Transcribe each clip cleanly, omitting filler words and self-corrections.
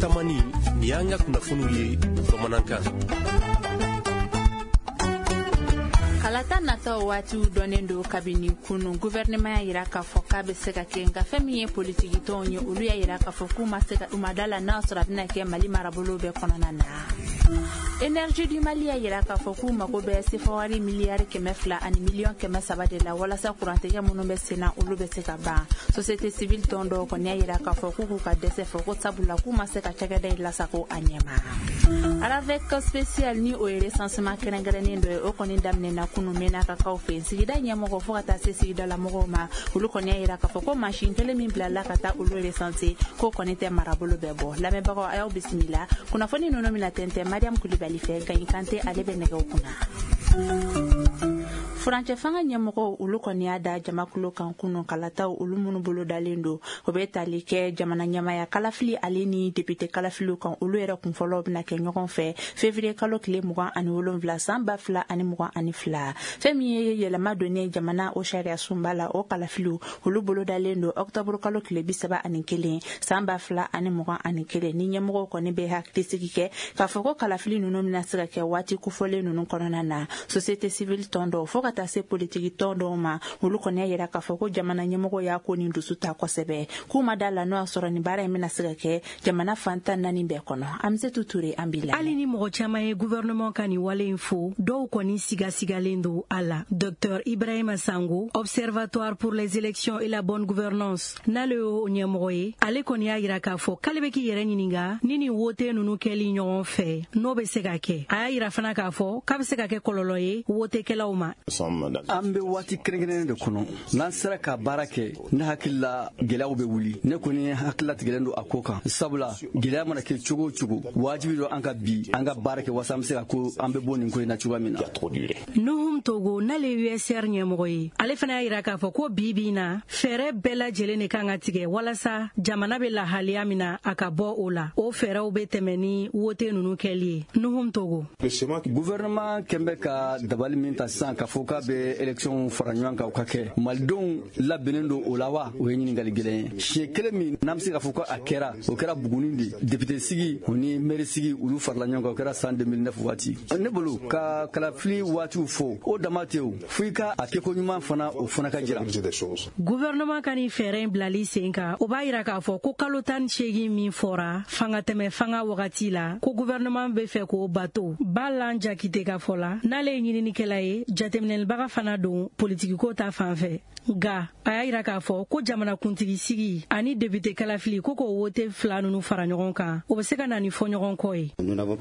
tamani ni y'an ka kunnafoniw ye bamanankan. Kalata nataw waati dɔnnen do kabini kunu gouvernement y'a yira k'a fɔ k'a bɛ se ka kɛ nka fɛn min ye politiki tɔnw ye olu y'a yira k'a fɔ k'u ma se ka umadala n'a sɔrɔ a bɛna kɛ Mali marabolo bɛɛ kɔnɔna na. Énergie du Mali y'a yira k'a fɔ k'u mago bɛ sefawari miliyari 200 ani miliyɔn 300 de la walasa kurantigɛ minnu bɛ senna olu bɛ se ka ban. Société civile tɔn dɔw kɔni y'a yira k'a fɔ k'u ka dɛsɛ fɔ ko sabula k'u ma se ka cakɛda in lasago a ɲɛma. Avec spécial ni o ye recensement kɛrɛnkɛrɛnnen dɔ ye o kɔni daminɛna kunu mena ka kaw fɛ sigida ɲɛmɔgɔ fo ka taa se sigida la mɔgɔw ma olu kɔni y'a yira k'a fɔ ko machine kelen min bilala ka taa olu recenser ko kɔni tɛ marabolo bɛɛ bɔ. Lamɛnbagaw a y'aw bisimila kunnafoni ninnu mina tɛntɛn Mariam Kulibali fɛ Gayin Kante ale bɛ nɛgɛw kunna. Furancɛ fanga ɲɛmɔgɔw olu kɔni y'a da jamakulo kan kunu kalataw olu minnu bolo dalen do o bɛ tali kɛ jamana ɲɛmaya kalafili ale ni député kalafiliw kan olu yɛrɛ kunfɔlɔw bɛna kɛ ɲɔgɔn fɛ février kalo tile 27 san 2022 fɛn min ye yɛlɛma donnen jamana o sariya sunba la o kalafiliw olu bolo dalen do octobre kalo tile 31 san 2021 ni ɲɛmɔgɔw kɔni bɛ hakilisigi kɛ k'a fɔ ko kalafili ninnu bɛna se ka kɛ waati kofɔlen ninnu kɔnɔna na société civile tɔn dɔw fo ka taa se politiki tɔn dɔw ma olu kɔni y'a yira k'a fɔ ko jamana ɲɛmɔgɔ y'a ko nin dusu ta kosɛbɛ k'u ma da la n'o y'a sɔrɔ nin baara in bɛna se ka kɛ jamana fantan 4 bɛɛ kɔnɔ. Amsetu Ture an b'i lamɛn. Hali ni mɔgɔ caman ye gouvernement ka nin wale in fo dɔw kɔni sigasigalen do a la. Dr Ibrahima Sango, Observatoire pour les élections et la bonne gouvernance n'ale y'o ɲɛmɔgɔ ye ale kɔni y'a yira k'a fɔ k'ale bɛ k'i yɛrɛ ɲininka ni nin wote ninnu kɛli ɲɔgɔn fɛ n'o bɛ se ka kɛ a y'a yira fana k'a fɔ k'a bɛ se ka kɛ kɔlɔlɔ ye wotekɛlaw ma. An bɛ waati kɛrɛnkɛrɛnnen de kɔnɔ n'an sera ka baara kɛ ne hakili la gɛlɛyaw bɛ wuli ne kɔni hakili latigɛlen do a ko kan sabula gɛlɛya mana kɛ cogo o cogo wajibi do an ka bi an ka baara kɛ wasa an bɛ se ka ko an bɛ bɔ nin ko in na cogoya min na. Nuhum Togo n'ale USR ɲɛmɔgɔ ye ale fana y'a yira k'a fɔ ko bi bi in na fɛɛrɛ bɛɛ lajɛlen de kan ka tigɛ walasa jamana bɛ lahaliya min na a ka bɔ o la o fɛɛrɛw bɛ tɛmɛ ni wote ninnu kɛli ye. Nuhum Togo gouvernement kɛn bɛ ka dabali min ta sisan k'a fɔ k'a bɛ élection fara ɲɔgɔn kan o ka kɛ malidenw labɛnnen do o la wa o ye ɲininkali gɛlɛn ye siɲɛ kelen min n'an bɛ se k'a fɔ ko a kɛra o kɛra Buguni de député sigi o ni maire sigi olu farala ɲɔgɔn kan o kɛra san 2009 waati ne bolo ka kalafili waatiw fo o dama tɛ o fo i ka a kɛko ɲuman fana o fana ka jira. Gouvernement ka nin fɛɛrɛ in bilali sen kan o b'a yira k'a fɔ ko kalo 18 min fɔra fanga tɛmɛ fanga wagati la ko gouvernement bɛ fɛ k'o bato Balan Jakite ka fɔ la n'ale ye ɲininikɛla ye jateminɛlibaga fana don politiki ko ta fanfɛ nka a y'a yira k'a fɔ ko jamana kuntigi sigi ani député kalafili ko k'o wote 2 ninnu fara ɲɔgɔn kan o bɛ se ka na ni fɔɲɔgɔn kɔ ye.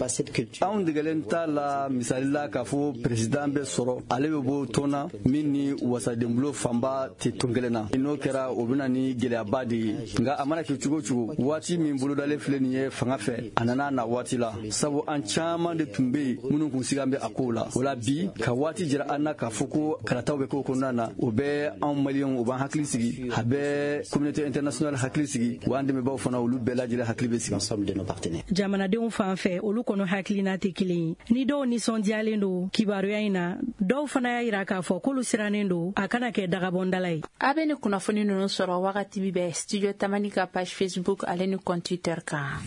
anw degelen t'a la misali la k'a fɔ président bɛ sɔrɔ ale bɛ bɔ tɔn na min ni wasadenbulo fanba tɛ tɔn kelen na n'o kɛra o bɛ na ni gɛlɛyaba de ye nka a mana kɛ cogo o cogo waati min bolodalen filɛ nin ye fanga fɛ a nana na waati la sabu an caman de tun bɛ yen minnu kun sigan bɛ a kow la o la bi ka waati jira an na k'a fɔ ko kalataw bɛ k'o kɔnɔna na o bɛ anw maliyɛnw o b'an hakili sigi a bɛ communauté internationale hakili sigi wa an dɛmɛbaaw fana olu bɛɛ lajɛlen hakili bɛ sigi. Jamanadenw fan fɛ olu kɔnɔ hakilina tɛ kelen ye ni dɔw nisɔndiyalen do kibaruya in na dɔw fana y'a yira k'a fɔ k'olu sirannen do a kana kɛ dagabɔndala ye. A bɛ ni kunnafoni ninnu sɔrɔ wagati bɛ studio Tamani ka page Facebook ale ni compte Twitter kan.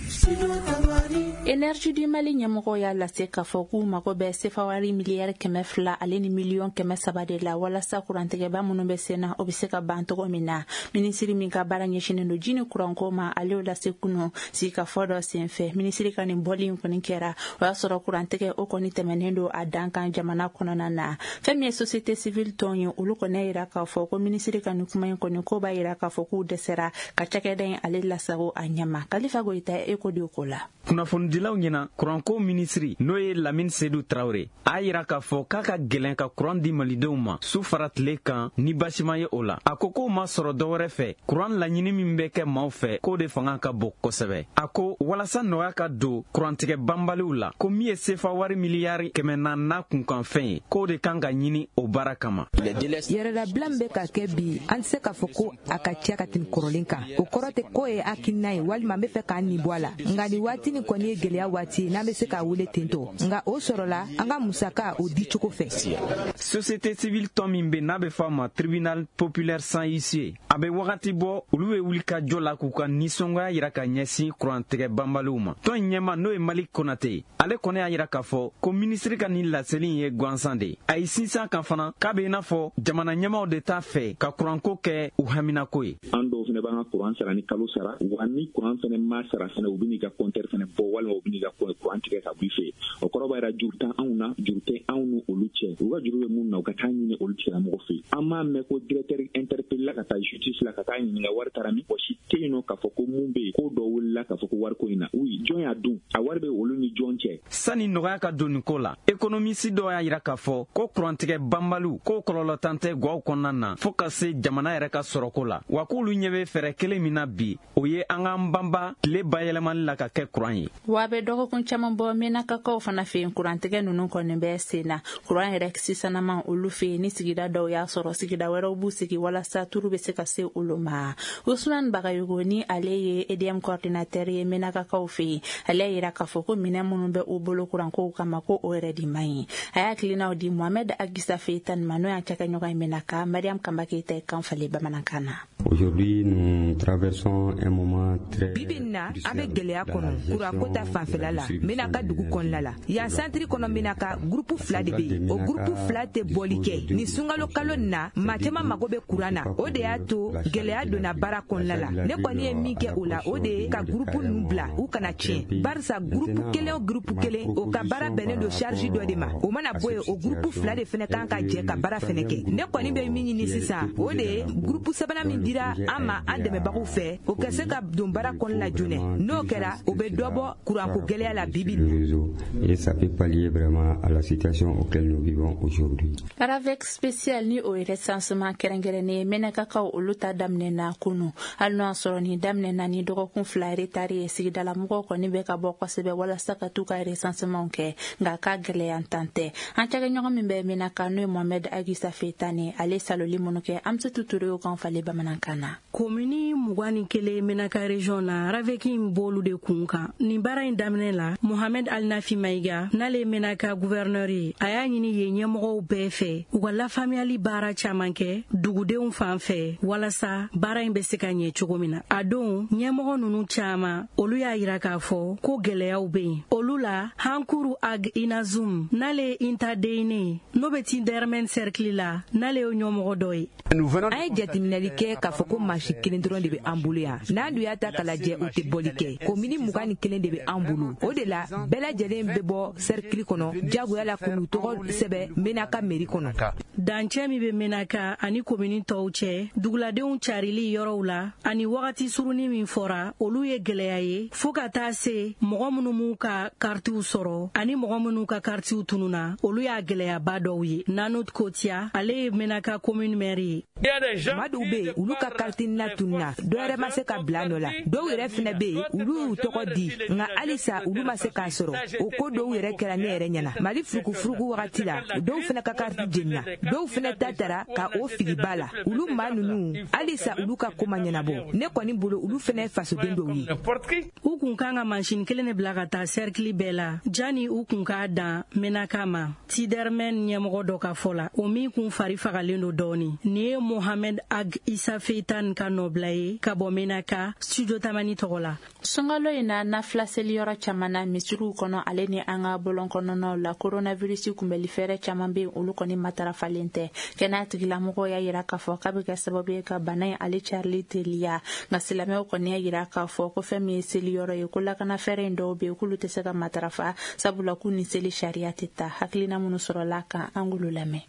Énergie du Mali ɲɛmɔgɔ y'a lase k'a fɔ k'u mago bɛ sefawari miliyari 200 ale ni miliyɔn 300 de la walasa kurantigɛba minnu bɛ senna o bɛ se ka ban cogo min na minisiri min ka baara ɲɛsinnen do ji ni kuranko ma ale y'o lase kunu sigikafɔ dɔ senfɛ minisiri ka nin bɔli in kɔni kɛra o y'a sɔrɔ kurantigɛ o kɔni tɛmɛnen do a dan kan jamana kɔnɔna na fɛn min ye société civile tɔn ye olu kɔni y'a yira k'a fɔ ko minisiri ka nin kuma in kɔni ko b'a yira k'a fɔ k'u dɛsɛra ka cakɛda in ale lasago a ɲɛma Kalifa Goyita eko de ko la. Kunnafonidilaw ɲɛna kuranko minisiri n'o ye Lamine Seydou Traoré a yira k'a fɔ k'a ka gɛlɛn ka kuran di malidenw ma su fara tile kan ni basima ye o la a ko k'o ma sɔrɔ dɔwɛrɛ fɛ kuran laɲini min bɛ kɛ maaw fɛ k'o de fanga ka bon kosɛbɛ a ko walasa nɔgɔya ka don kurantigɛ banbaliw la ko min ye sefa wari miliyari 400 kunkanfɛn ye k'o de kan ka ɲini o baara kama. Yɛrɛdabila min bɛ ka kɛ bi an tɛ se k'a fɔ ko a ka ca ka tɛmɛ kɔrɔlen kan o kɔrɔ tɛ ko ye hakilina ye walima an bɛ fɛ k'an nin bɔ a la nka nin waati nin kɔni ye gɛlɛya waati ye n'an bɛ se k'a wele tentɔ nka o sɔrɔla an ka musaka o di cogo fɛ. société civile tɔn min be n'a be fɔ a ma tribunal populaire sans huissier a be wagati bɔ olu be wuli ka jɔ la k'u ka nisɔngɔya yira ka ɲɛsin kurantigɛ banbaliw ma. tɔn ɲɛma n'o ye Malik Konate ale kɔni y'a yira k'a fɔ ko ministre ka nin laseli ye gansan de. a ye sinsan kan fana k'a be i n'a fɔ jamana ɲɛmaw de t'a fɛ ka kuranko kɛ u haminako ye. an dɔw fɛnɛ b'an ka kuran sara ni kalo sara wa ni kuran fɛnɛ ma sara fɛnɛ u bɛ n'i ka compteur fɛnɛ bɔ walima u bɛ n'i ka kuran tigɛ ka bɔ i fɛ. o kɔrɔ b'a yira juru tɛ anw na juru tɛ anw ni olu cɛ. u ka juru bɛ mun na u ka taa ɲini olu tigilamɔgɔ fɛ. an m'a mɛn ko directeur interpellé la ka taa justice la ka taa ɲininka wari taara min. mɔgɔ si tɛ yen nɔ k'a fɔ ko mun bɛ yen ko dɔ wulila k'a fɔ ko wari ko in na. oui jɔn y'a dun a wari bɛ olu ni jɔn cɛ. sani nɔgɔya ka don nin ko la économiste dɔw y'a yira k'a fɔ ko kurantigɛ banbaliw ko kɔlɔlɔ tan tɛ gwaw kɔnɔna na fɔɔ ka se jamana yɛrɛ ka sɔrɔko la wa k'olu ɲɛ bɛ fɛɛrɛ kelen min na bi o ye an k'an banba tile bayɛlɛmali la ka kɛ kuran ye. wa a bɛ dɔgɔkun caman bɔ Menakakaw fana fɛ yen kurantigɛ ninnu kɔni bɛ sen na. kuran yɛrɛ sisanama olu fɛ yen ni sigida dɔw y'a sɔrɔ sigida wɛrɛw b'u sigi walasa turu bɛ se ka se olu ma. Usman Bagayogo ni ale ye EDM coordinateur ye Menakakaw fɛ yen ale y'a yira k'a fɔ ko minɛn minnu bɛ u bolo kurankow kama ko o yɛrɛ de man ɲi. a y'a hakilinaw di Mohamed Agisa Feitan ma n'o y'a cɛkɛɲɔgɔn ye Menaka Mariam Kamba Keita ye kan falen bamanankan na. Aujourd'hui, nous traversons un moment très bibina abe gɛlɛya kɔnɔ kuranko ta fanfɛla la Menaka dugu kɔnɔna la yan santiri kɔnɔ Menaka groupe fila de bɛ o groupe fila tɛ bɔli kɛ ni sunkalo kalo na maa caman mago bɛ kuran na o de y'a to gɛlɛya donna baara kɔnɔna la ne kɔni ye min kɛ o la o de ye ka groupe ninnu bila u kana tiɲɛ barisa groupe kelen o groupe kelen o ka baara bɛnnen don charge dɔ de ma o mana bɔ yen o groupe fila de fɛnɛ kan ka jɛ ka baara fɛnɛ kɛ ne kɔni bɛ min ɲini sisan o de ye groupe sabanan min dira an ma an dɛmɛbagaw fɛ o ka se ka don baara kɔnɔna la joonɛ n'o kɛra o bɛ dɔ bɔ kuranko gɛlɛya la bibi et ça peut pallier vraiment à la situation auquel nous vivons aujourd'hui. Avec spécial ni o recensement kɛrɛnkɛrɛnnen Menakakaw olu ta daminɛna kunu hali n'o y'a sɔrɔ ni daminɛna ni dɔgɔkun fila retard ye sigidalamɔgɔw kɔni bɛ ka bɔ kosɛbɛ walasa ka t'u ka recensement kɛ nka ka gɛlɛya tan tɛ. an cɛkɛɲɔgɔn min bɛ Menaka n'o ye Mohamed Agisa Feitane ale saloli minnu kɛ an bɛ se tuture o kan falen bamanankan na. komini 21 Menaka region na raveki bolu de kun kan nin baara in daminɛ la Mohamed Alnafi Maïga n'ale Menaka gouverneur ye a y'a ɲini ye ɲɛmɔgɔw bɛɛ fɛ u ka lafaamuyali baara caman kɛ dugudenw fan fɛ walasa baara in bɛ se ka ɲɛ cogo min na. a don ɲɛmɔgɔ ninnu caman olu y'a yira k'a fɔ ko gɛlɛyaw bɛ yen olu la Hankuru Ag Inazum n'ale Intadeyne n'o bɛ Tindermen cercle la n'ale ye ɲɛmɔgɔ dɔ ye. an ye jateminɛli kɛ k'a fɔ ko masi kelen dɔrɔn de bɛ an bolo yan n'an dun y'a ta k'a lajɛ o tɛ bɔli kɛ komini 21 de bɛ an bolo o de la bɛɛ lajɛlen bɛ bɔ cercle kɔnɔ jagoya la k'u tɔgɔ sɛbɛn Menaka mairie kɔnɔ. dancɛ min bɛ Menaka ani komini tɔw cɛ duguladenw carili yɔrɔw la ani wagati surunin min fɔra olu ye gɛlɛya ye fo ka taa se mɔgɔ minnu m'u ka karitiw sɔrɔ ani mɔgɔ minnu ka karitiw tununa olu y'a gɛlɛyaba dɔw ye. Nanut Kotia ale ye Menaka commune maire ye. Madu bɛ olu ka kariti na tununa dɔw yɛrɛ ma se ka bila nɔ la dɔw yɛrɛ fɛnɛ bɛ yen olu y'u tɔgɔ di nka halisa olu ma se k'a sɔrɔ o ko dɔw yɛrɛ kɛra ne yɛrɛ ɲɛna Mali furukufuruku wagati la dɔw fɛnɛ ka kariti jenina dɔw fɛnɛ ta tara ka o fili ba la olu maa ninnu halisa olu ka ko ma ɲɛnabɔ ne kɔni bolo olu fɛnɛ fasoden dɔw ye. u kun kan ka machine kelen de bila ka taa cercle bɛɛ la jani u kun k'a dan Menaka ma. Tidermen ɲɛmɔgɔ dɔ ka fɔ la o min kun fari fagalen don dɔɔni nin ye Mohamed Ag Isa Feitan ka nɔbila ye ka bɔ Menaka studio Tamani tɔgɔ la. sunkalo in na nafila seliyɔrɔ caman na misiriw kɔnɔ ale ni an ka bɔlɔn kɔnɔnaw la coronavirus kunbɛli fɛɛrɛ caman bɛ olu kɔni matarafalen tɛ. kɛnɛya tigilamɔgɔw y'a yira k'a fɔ k'a bɛ kɛ sababu ye ka bana in ale carili teliya nka silamɛw kɔni y'a yira k'a fɔ ko fɛn min ye seliyɔrɔ ye ko lakana fɛɛrɛ in dɔw bɛ yen k'olu tɛ se ka matarafa sabula k'u ni seli sariya tɛ ta. hakilina minnu sɔrɔla kan an k'olu lamɛn.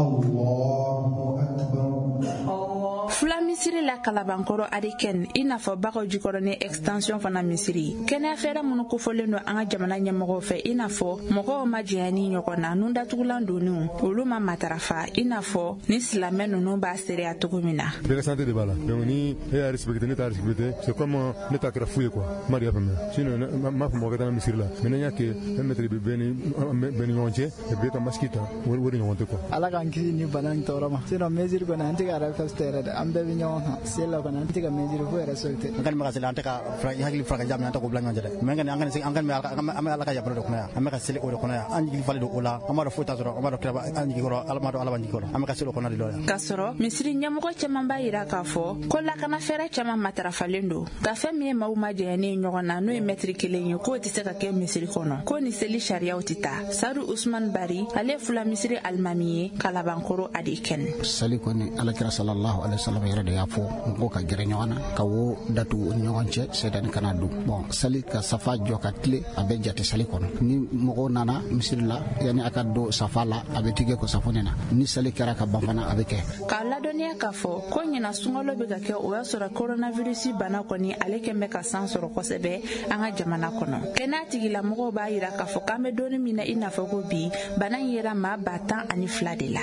fula misiri la kalabankɔrɔ adiken i n'a fɔ bagaw jikɔrɔ ni extension fana misiri kɛnɛya fɛɛrɛ minnu kofɔlen don an ka jamana ɲɛmɔgɔw fɛ i n'a fɔ mɔgɔw ma jɛnya ni ɲɔgɔn na nun datugulan doniw olu ma matarafa i n'a fɔ ni silamɛ ninnu b'a seereya cogo min na. bɛɛ ka santé de b'a la donc ni e y'a respecté ne t'a respecté c'est comme ne t'a kɛra fu ye quoi ma de y'a faamuya sinon m'a fɔ mɔgɔ ka taa misiri la mais ne y'a kɛ un mètre bɛ bɛɛ ni ɲɔgɔn cɛ et puis ka masque ta o de ɲɔgɔn tɛ quoi. ala k'an kisi ni bana in tɔɔrɔ ma sinon mesure kɔni an tɛ ka respecté yɛrɛ dɛ an bɛɛ bɛ ɲɔgɔn ñoo c'est la kana tika mesure fo respecté ngan ma sala antaka fra hakili fra jamna ta ko blanyo jale men ngan angan me ala ka ya pro kuna amaka sele o kuna anji fale do ola amara fo ta zoro amara kraba anji goro almado ala banji goro amaka sele kuna diloya kasoro misiri nyamugo caman ba yira k'a fɔ ko lakana fɛɛrɛ caman matarafalen don ka fɛn min ye maaw ma jɛɲani ɲɔgɔn na n'o ye mɛtiri kelen ye k'o tɛ se ka kɛ misiri kɔnɔ ko ni seli sariyaw tɛ ta sadu usman bari ale fula misiri alimami ye kalabankoro adi kɛnɛ sali kɔni alakira sallallahu alaihi wasallam yɛrɛ de y'a fɔ mɔgɔw ka gɛrɛ ɲɔgɔn na ka wo datu o ɲɔgɔn cɛ sedani kana dun bon sali ka safa jɔ ka tile a bɛ jate sali kɔnɔ ni mɔgɔw nana misiri la yani a ka don safa la a bɛ tigɛ ko safunɛ na ni sali kɛra ka ban fana a bɛ kɛ k'a ladɔnniya k'a fɔ ko ɲina sunkalo bɛ ka kɛ o y'a sɔrɔ coronavirus bana kɔni ale kɛn bɛ ka san sɔrɔ kosɛbɛ an ka jamana kɔnɔ kɛnɛya tigilamɔgɔw b'a yira k'a fɔ k'an bɛ donni min na i n'a fɔ ko bi bana in yera maa 112 de la.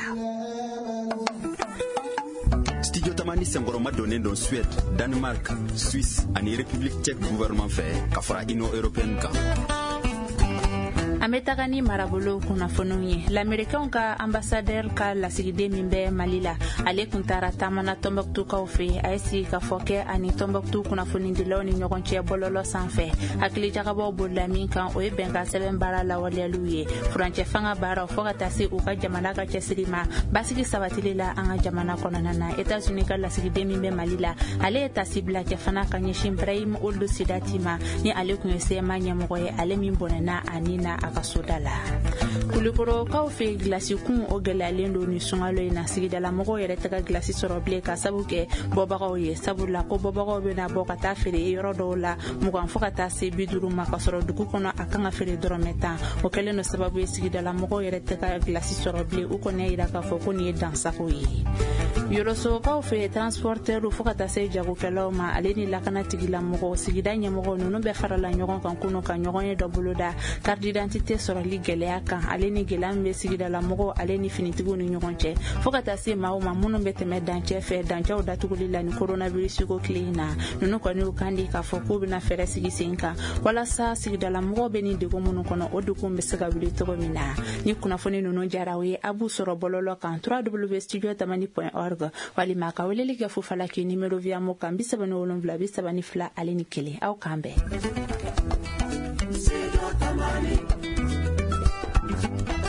Studio Tamani Sengoroma donnen don Suède, Danemark, Suisse ani République tchèque gouvernement fɛ ka fara Union européenne kan. An bɛ taga ni marabolo kunnafoniw ye lamɛrikɛnw ka ambassadeur ka lasigiden min bɛ Mali la ale kun taara taamana Tɔnbɔkutukaw fɛ a ye sigi ka fɔ kɛ ani Tɔnbɔkutu kunnafonidilaw ni ɲɔgɔn cɛ bɔlɔlɔ sanfɛ hakilijagabaw bolila min kan o ye bɛnkan sɛbɛn baara lawaleyaliw ye furancɛ fanga baaraw fɔ ka taa se u ka jamana ka cɛsiri ma basigi sabatili la an ka jamana kɔnɔna na États-Unis ka lasigiden min bɛ Mali la ale ye tasi bila cɛ fana ka ɲɛsin Ibrahim Ould Sidati ma ni ale kun ye CMA ɲɛmɔgɔ ye ale min bɔnɛna a ni na a ka soda la Kulukorokaw fɛ gilasi kun o gɛlɛyalen don ni sunkalo in na sigidala mɔgɔw yɛrɛ tɛ ka gilasi sɔrɔ bilen ka sabu kɛ bɔbagaw ye sabula ko bɔbagaw bɛna bɔ ka taa feere yɔrɔ dɔw la 20 fɔ ka taa se 50 ma ka sɔrɔ dugu kɔnɔ a kan ka feere dɔrɔmɛ 10 o kɛlen don sababu ye sigidala mɔgɔw yɛrɛ tɛ ka gilasi sɔrɔ bilen u kɔni yira k'a fɔ ko nin ye dansago ye Yorosokaw fɛ transportɛriw fɔ ka taa se jagokɛlaw ma ale ni lakana tigilamɔgɔw sigida ɲɛmɔgɔw ninnu bɛɛ farala ɲɔgɔn kan kunu ka ɲɔgɔn ye dɔ boloda carte d'identité sɔrɔli gɛlɛya kan ale ni gɛlɛya min bɛ sigidala mɔgɔw ale ni finitigiw ni ɲɔgɔn cɛ fɔ ka taa se maaw ma minnu bɛ tɛmɛ dancɛ fɛ dancɛw datuguli la ni coronavirus ko tile in na ninnu kɔni y'u kan di k'a fɔ k'u bɛna fɛɛrɛ sigi sen kan walasa sigidala mɔgɔw bɛ ni degun minnu kɔnɔ o degun bɛ se ka wuli cogo min na ni kunnafoni ninnu diyara u ye a b'u sɔrɔ bɔlɔlɔ kan www.studiotamani.org walima ka weleli kɛ Fufalaki numéro via mo kan 37 32 ale ni 1 aw kan bɛɛ